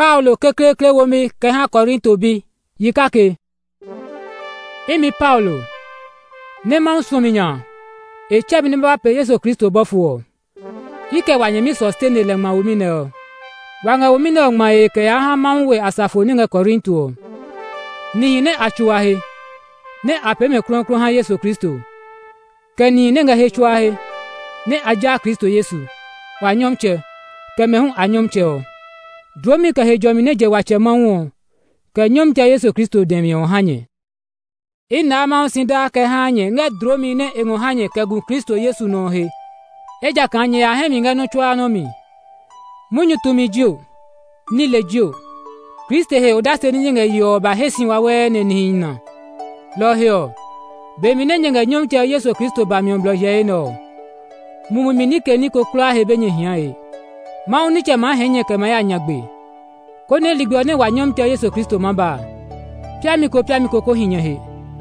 Paulo kekle womi ke ha Korinto bi yikake. Imi Paulo ne ma suminya e chabi ne ba pe Yesu Kristo bofuo. Ike wanye mi sustain le ma womi ne. Wanga womi ne ma e ke ha manwe asafo ni nge Korinto. Ni ne achuahe ne apeme kronkron ha Yesu Kristo. Ke ni ne nga hechuahe ne aja Kristo Yesu. Wa nyomche ke me hu anyomche o. Dromi ka hejomi ne je wache manwo ke nyomche Yesu Kristo demi o hanye. Ina ma sinda ke hanye nge dromi ne engo hanye ke gu Kristo Yesu no he. Eja kanye ya hemi nge no chwa no mi. Munyu tumi jio ni le jio. Kristo he odase ni nge yo ba hesin wa we ne ni na. Lo heo. Be mi ne nge nyomche Yesu Kristo ba mi omblo ye no. Mumu mi ni ke ni ko kura he benye hian e. Ma oni che ma henye ke ma ya nyagbe. Ko ne ligbo ne wa nyomche Yesu Kristo mamba. Pia mi ko ko hinye he.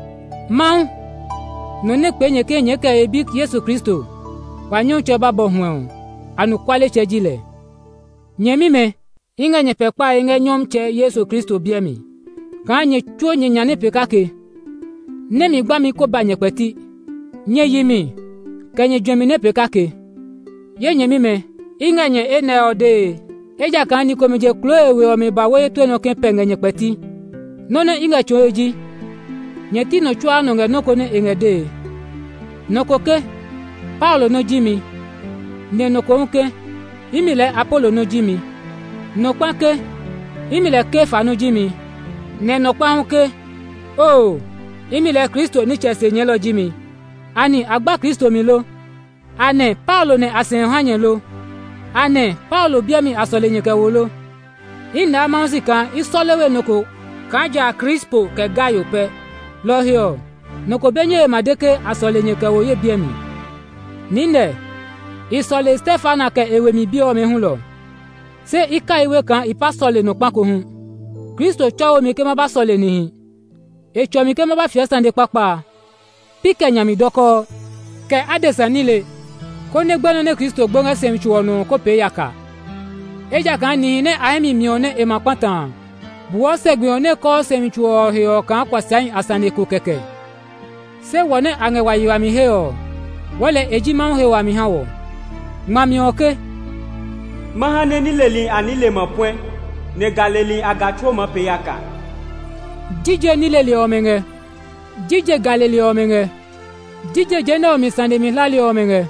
Ma no ne penye ke nye ke ebi Yesu Kristo. Wa nyomche ba bo hu anu kwale chejile. Nyemi me inga nye pekpa inga nyomche Yesu Kristo biemi. Ka nye chuo nye nyane pekake. Ne mi gba mi ko ba nye peti. Nye yimi ke nye jwemi ne pekake. Ye nyemi me inga nye ene ode. Eja ka ni ko mi je klo ewe o mi ba we to no ke penge nye peti. None inga chuo eji. Nye ti no chua no nge noko ne inga de. Noko ke Paulo no jimi. Ne noko unke imile Apollo no jimi. Nokwa ke imile Kefa no jimi. Ne nokwa unke oh imile Kristo ni chese nyelo jimi. Ani agba Kristo mi lo. Ane Paulo ne asen hanye lo. Ane Paulo biami asole nyeke wolo. Ina mausika isolewe noko kaja Crispo ke gayo pe. Lo hio noko benye madeke asole nyeke wo ye biami. Ninde isole Stefana ke ewe mi bio me hun lo. Se ika iwe kan ipasole no pako hun. Kristo chowo mi ke ma ba sole ni. E cho mi ke ma ba fiesta de papa. Pike nyami doko ke adesa nile ko ne gbeno ne Kristo gbonga semchu no ko pe yaka. Eja kan ni ne ahemi mi one e mapatan. Buo segbi one ko semchu o he o kan kwasan asane ko keke. Se wone ange wa yiwa mi he o. Wole eji ma he wa mi ha wo. Mami oke. Mahane ni leli anile mo point ne galeli agacho mo pe yaka. Dije ni leli omenge. Dije galeli omenge. Dije jena o mi sande mi lali omenge.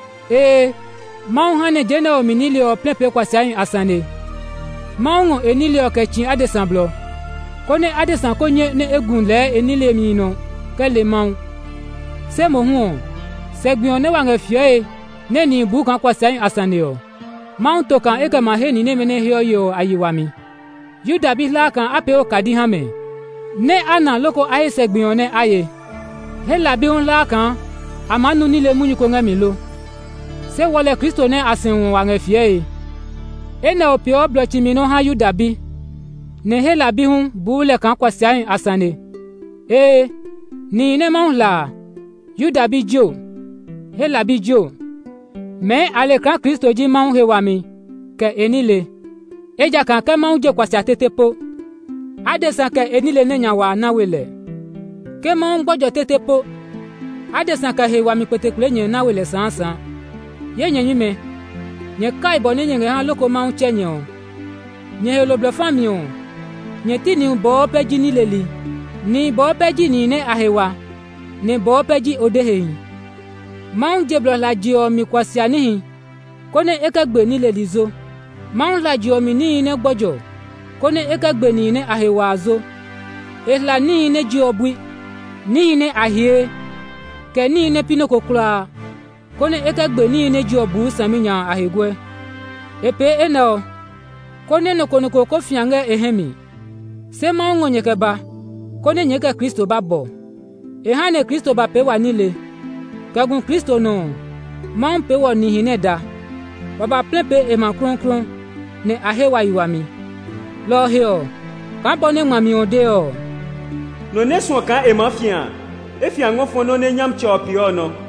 Maun jena o mi nili o plepe kwa sayin asande. Maun enili o kechin adesamblo. Kone adesan konye ne egun le enili mi no. Kele maun. Se mo huon. Segbion ne wange fie ne ni bu kan kwa sayin asande o. Maun to kan eke ma he ni ne mene hio yo ayiwami. Yuda bi la kan ape o kadi hame. Ne ana loko aye segbion ne aye. He la bi un la kan amanu ni le munyu ko ngami lo. Se wole Kristo ne asen wange fie. Ene opi oblo chimino ha Yuda bi. Ne he la bi hun bule kan kwa sayin asane. Ni ne maun la. Yuda bi jo. He la bi jo. Me ale kan Kristo ji maun he wami. Ke enile. Eja kan ke maun je kwa sa tetepo. Adesa ke enile ne nyawa na wele. Ke maun gbojo tetepo. Adesa ke he wami petekule nye na wele sansan. Ye nye nyime. Nye kai boni nye ha loko maun chenye o. Nye he loble fami o. Nye ti ni bo peji ni leli. Ni bo peji ni ne ahewa. Ni bo peji odehe. Maun jeblo la jio mi kwasia nihi. Kone ekegbe ni lelizo. Maun la jio mi ni ne gbojo. Kone ekegbe ni ne ahewa zo. Ehla ni ne jio bui. Ni ne ahie. Ke ni ne pinoko kura. Kone ekegbe ni ne jio bu saminya ahegwe. Epe eno. Kone no kono ko fiange ehemi. Se maun nyeke ba. Kone nyeke Kristo ba bo. Ehane Kristo ba pe wanile. Kagun Kristo no. Maun pe wo ni hineda. Baba plepe e ma kron ne ahewa yiwami. Lo heo. Kan bone mami ode o. No ne so kan e ma fian. E fian ngo fo no ne nyam che opi o no.